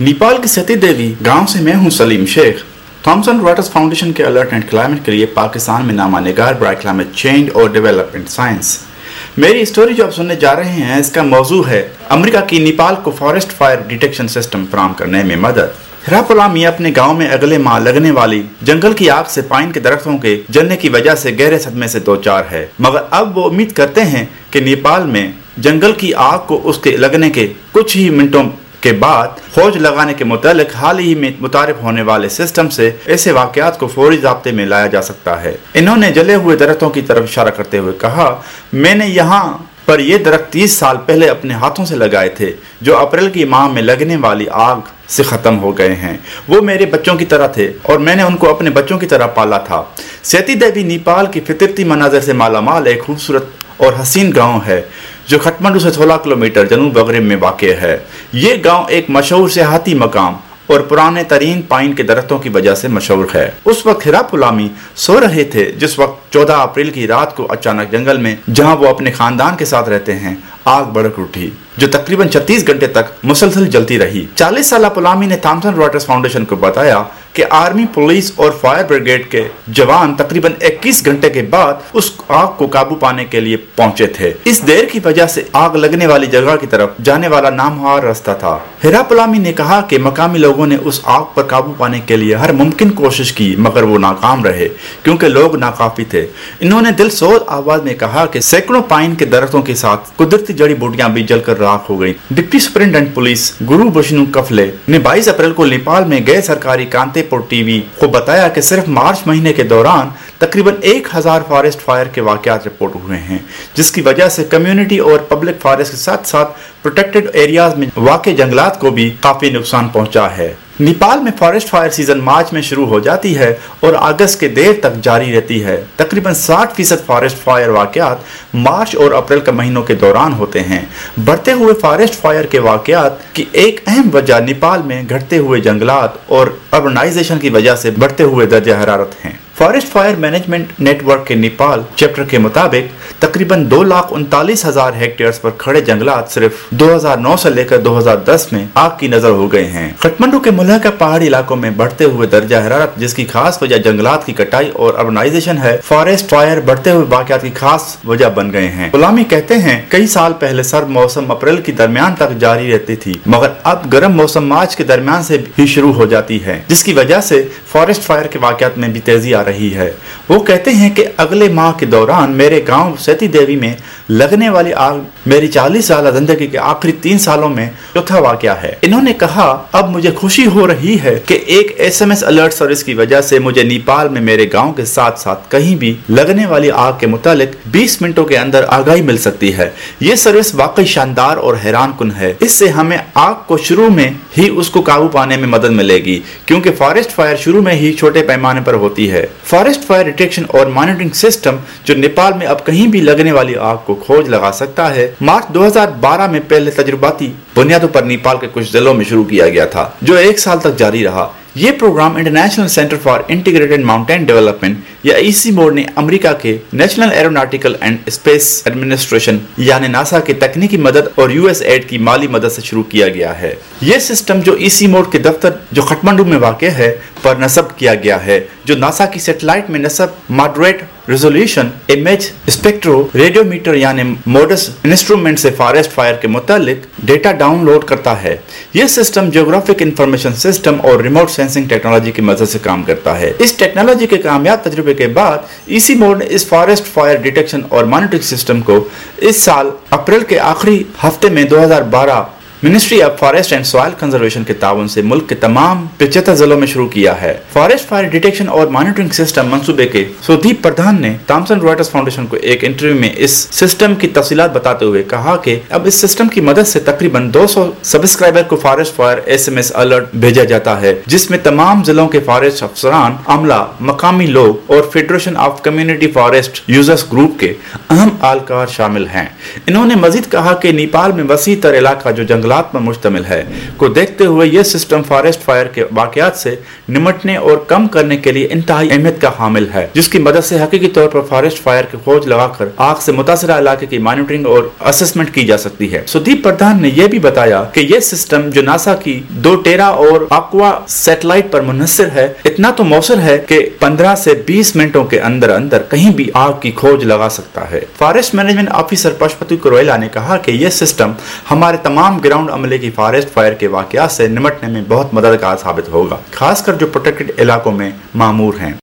नेपाल की सती देवी गांव से मैं हूं Salim Sheikh. Thomson Reuters Foundation के अलर्ट एंड क्लाइमेट के लिए पाकिस्तान में नामा निगार बराए क्लाइमेट चेंज और डेवलपमेंट साइंस। मेरी स्टोरी जो आप सुनने जा रहे हैं इसका मौजू है अमेरिका की नेपाल को फॉरेस्ट फायर डिटेक्शन सिस्टम फराहम करने में मदद। हिरापुलामी अपने गांव में अगले माह लगने वाली जंगल की आग से पाइन के दरख्तों के जलने की वजह से गहरे सदमे से दो चार है, मगर अब वो उम्मीद करते हैं कि नेपाल में जंगल की आग को उसके लगने के कुछ ही मिनटों के बाद खोज लगाने के मुतालिक हाल ही में मुतारिफ होने वाले सिस्टम से ऐसे वाकयात को फौरी ज़ाब्ते में लाया जा सकता है। इन्होंने जले हुए दरख्तों की तरफ इशारा करते हुए कहा, मैंने यहाँ पर ये दरख्त 30 साल पहले अपने हाथों से लगाए थे जो अप्रैल की माह में लगने वाली आग से ख़त्म हो गए हैं। वो मेरे बच्चों की तरह थे और मैंने उनको अपने बच्चों की तरह पाला था। सती देवी नेपाल की फितरती मनाजर से मालामाल एक खूबसूरत और हसीन गांव है जो काठमांडू से 16 किलोमीटर जनूब मगरिब में वाक़ है। ये गांव एक मशहूर सियाहती मकाम और पुराने तरीन पाइन के दरख्तों की वजह से मशहूर है। उस वक्त हिरापुलामी सो रहे थे जिस वक्त 14 अप्रैल की रात को अचानक जंगल में जहां वो अपने खानदान के साथ रहते हैं आग भड़क उठी जो तकरीबन 36 घंटे तक मुसलसल जलती रही। 40 साल पुलामी ने थॉमसन रॉयटर्स फाउंडेशन को बताया कि आर्मी, पुलिस और फायर ब्रिगेड के जवान तकरीबन 21 घंटे के बाद उस आग को काबू पाने के लिए पहुंचे थे। इस देर की वजह से आग लगने वाली जगह की तरफ जाने वाला नामहार रास्ता था। हिरापुलामी ने कहा कि मकामी लोगों ने उस आग पर काबू पाने के लिए हर मुमकिन कोशिश की मगर वो नाकाम रहे क्योंकि लोग नाकाफी थे। इन्होंने दिलसोज आवाज में कहा कि सैकड़ों पाइन के दरख्तों के साथ कुदरती जड़ी बूटियां भी जलकर राख हो गई। डिप्टी सुपरिटेंडेंट पुलिस गुरु बशनु कफले ने 22 अप्रैल को नेपाल में गैर सरकारी कांतेपुर टीवी को बताया कि सिर्फ मार्च महीने के दौरान तकरीबन 1000 फॉरेस्ट फायर के वाकयात रिपोर्ट हुए हैं, जिसकी वजह से कम्युनिटी और पब्लिक फॉरेस्ट के साथ साथ प्रोटेक्टेड एरियाज में वाक़े जंगलात को भी काफी नुकसान पहुंचा है। नेपाल में फॉरेस्ट फायर सीजन मार्च में शुरू हो जाती है और अगस्त के देर तक जारी रहती है। तकरीबन 60% फॉरेस्ट फायर वाकयात मार्च और अप्रैल के महीनों के दौरान होते हैं। बढ़ते हुए फॉरेस्ट फायर के वाकयात की एक अहम वजह नेपाल में घटते हुए जंगलात और अर्बनाइजेशन की वजह से बढ़ते हुए दर्जा हरारत हैं। फॉरेस्ट फायर मैनेजमेंट नेटवर्क के नेपाल चैप्टर के मुताबिक तकरीबन 2,39,000 हेक्टेयर्स पर खड़े जंगलात सिर्फ 2009 से लेकर 2010 में आग की नजर हो गए हैं। काठमांडू के मुल्का पहाड़ी इलाकों में बढ़ते हुए दर्जा हरारत जिसकी खास वजह जंगलात की कटाई और अर्बनाइजेशन है, फॉरेस्ट फायर बढ़ते हुए वाकयात की खास वजह बन गए हैं। गुलामी कहते हैं कई साल पहले सर्द मौसम अप्रैल के दरमियान तक जारी रहती थी मगर अब गर्म मौसम मार्च के दरमियान से ही शुरू हो जाती है, जिसकी वजह से फॉरेस्ट फायर के वाकयात में भी तेजी आ रही है। वो कहते हैं कि अगले माह के दौरान मेरे गांव सती देवी में लगने वाली आग मेरी 40 साल जिंदगी के आखिरी 3 सालों में चौथा वाकया है। इन्होंने कहा, अब मुझे खुशी हो रही है कि एक SMS अलर्ट सर्विस की वजह से मुझे नेपाल में मेरे गांव के साथ साथ कहीं भी लगने वाली आग के मुतालिक 20 मिनटों के अंदर आगाही मिल सकती है। ये सर्विस वाकई शानदार और हैरान कुन है। इससे हमें आग को शुरू में ही उसको काबू पाने में मदद मिलेगी क्योंकि फॉरेस्ट फायर शुरू में ही छोटे पैमाने पर होती है। फॉरेस्ट फायर डिटेक्शन और मॉनिटरिंग सिस्टम जो नेपाल में अब कहीं भी लगने वाली आग को खोज लगा सकता है, मार्च 2012 में पहले तजुर्बाती बुनियादों पर नेपाल के कुछ जिलों में शुरू किया गया था जो 1 साल तक जारी रहा। ये programme international centre for integrated mountain development या ईसी मोड ने अमेरिका के national aeronautical and space administration यानी नासा की तकनीकी मदद और USAID की माली मदद से शुरू किया गया है। ये सिस्टम जो ईसी मोड के दफ्तर जो काठमांडू में वाक़ है पर नस्ब किया गया है, जो नासा की सैटेलाइट में नस्ब moderate resolution image spectroradiometer यानी मोडस इंस्ट्रूमेंट से फॉरेस्ट फायर के मुतालिक डेटा डाउनलोड करता है। यह सिस्टम जियोग्राफिक इंफॉर्मेशन सिस्टम और रिमोट सेंसिंग टेक्नोलॉजी की मदद से काम करता है। इस टेक्नोलॉजी के कामयाब तजुर्बे के बाद ईसी मोड ने इस फॉरेस्ट फायर डिटेक्शन और मॉनिटरिंग सिस्टम को इस साल अप्रैल के आखिरी हफ्ते में 2012 ministry of forest and soil conservation के ताउन से मुल्क के तमाम 75 जिलों में शुरू किया है। फॉरेस्ट फायर डिटेक्शन और मॉनिटरिंग सिस्टम मंसूबे के सुदीप प्रधान ने थॉमसन रॉयटर्स फाउंडेशन को एक इंटरव्यू में इस सिस्टम की तफसीलात बताते हुए कहा कि अब इस सिस्टम की मदद से तकरीबन 200 सब्सक्राइबर को फॉरेस्ट फायर SMS अलर्ट भेजा जाता है जिसमें तमाम जिलों के फॉरेस्ट अफसरान, अमला, मकामी लोग और federation of community forest users group के अहम आलकार शामिल हैं। इन्होंने मजीद कहा कि नेपाल में वसी तर इलाका जो जंगल जंगलात पर मुश्तमिल है को देखते हुए यह सिस्टम फॉरेस्ट फायर के वाकयात से निमटने और कम करने के लिए इंतहाई अहमियत का हामिल है, जिसकी मदद से हकीकी तौर पर फॉरेस्ट फायर की खोज लगाकर आग से मुतासरा इलाके की मॉनिटरिंग और असेसमेंट की जा सकती है। सुदीप प्रधान ने यह भी बताया कि यह सिस्टम जो नासा की 2 टेरा और aqua सैटेलाइट पर मुनहसर है, इतना तो मौसर है कि 15 से 20 मिनटों के अंदर अंदर कहीं भी आग की खोज लगा सकता है। फॉरेस्ट मैनेजमेंट ऑफिसर पशुपति कुरोयला ने कहा कि यह सिस्टम हमारे तमाम ग्राउंड अमले की फॉरेस्ट फायर के वाकयात से निमटने में बहुत मददगार साबित होगा, खासकर जो प्रोटेक्टेड इलाकों में मामूर हैं।